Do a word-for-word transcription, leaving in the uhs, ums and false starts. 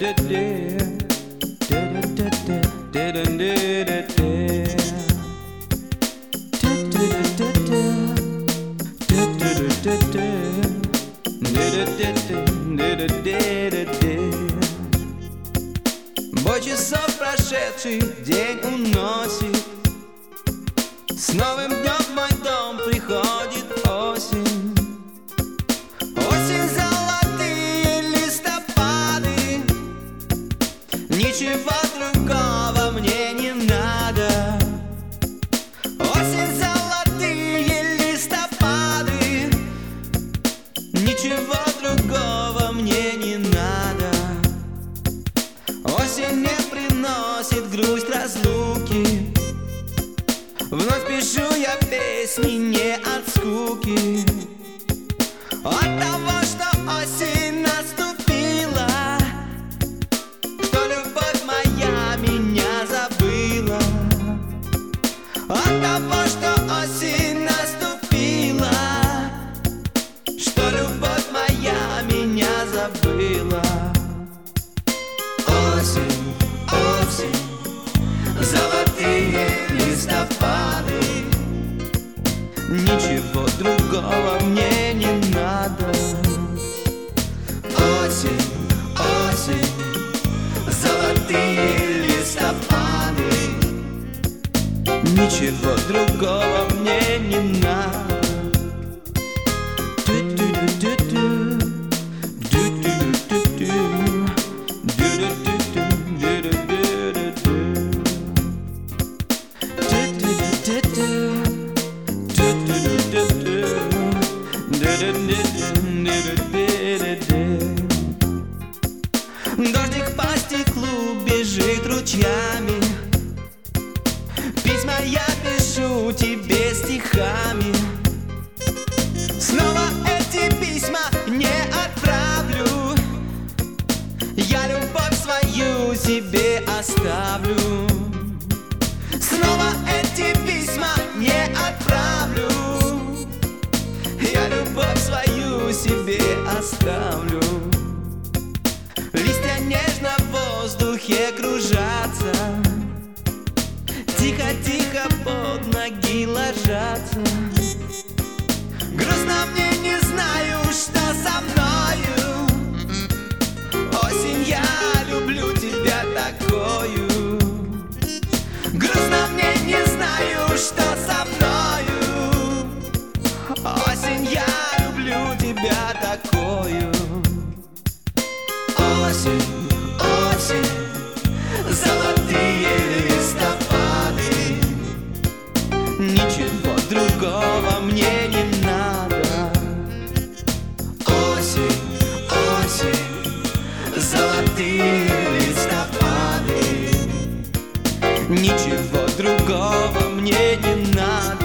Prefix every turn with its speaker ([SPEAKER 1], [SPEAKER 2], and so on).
[SPEAKER 1] Бой часов прошедший день уносит. С новым днем в мой дом приходит осень. Осень, золотые листопады. Ничего другого мне не надо. Осень, золотые листопады. Ничего другого мне не надо. Осень не приносит грусть разлуки. Вновь пишу я песни не от скуки, от того, что осень наступила, что любовь моя меня забыла. От того, что осень наступила, что любовь моя меня забыла. Осень, осень, золотые листопады. Ничего другого мне не надо. Осень, осень, золотые листопады. Ничего другого мне не надо. Дождик по стеклу бежит ручьями. Письма я пишу тебе стихами. Снова эти письма не отправлю. Я любовь свою себе оставлю. Снова эти письма не отправлю. Я любовь свою себе оставлю. Листья нежно в воздухе кружатся, тихо-тихо под ноги ложатся. Грустно мне, не знаю, что со мною. Осень, я люблю тебя такою. Грустно мне, не знаю, что со мною. Осень, я люблю тебя такою. Осень, осень, золотые листопады. Ничего другого мне не надо. Осень, осень, золотые листопады. Ничего другого мне не надо.